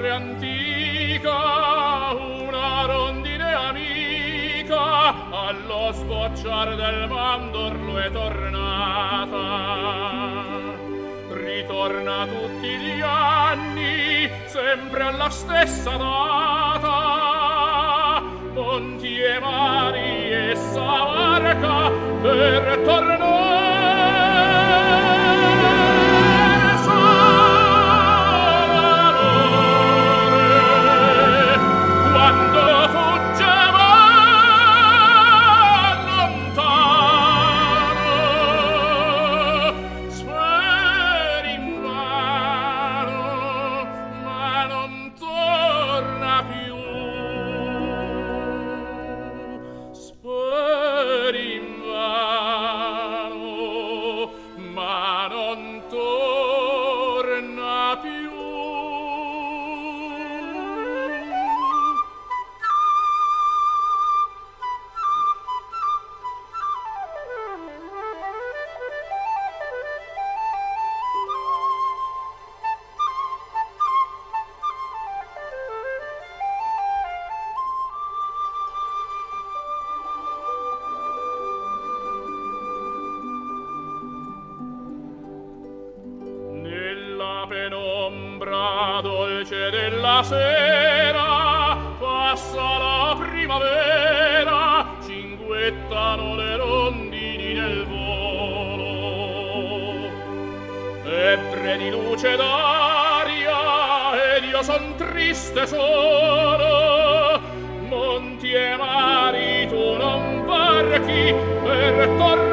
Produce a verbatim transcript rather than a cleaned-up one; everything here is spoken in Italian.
nave antica, una rondine amica, allo sbocciar del mandorlo è tornata. Ritorna tutti gli anni, sempre alla stessa data, monti e mari essa varca per tornare. Penombra dolce della sera passa la primavera, cinguettano le rondini nel volo, ebbre di luce d'aria ed io son triste solo. Monti e mari tu non varchi per tornare.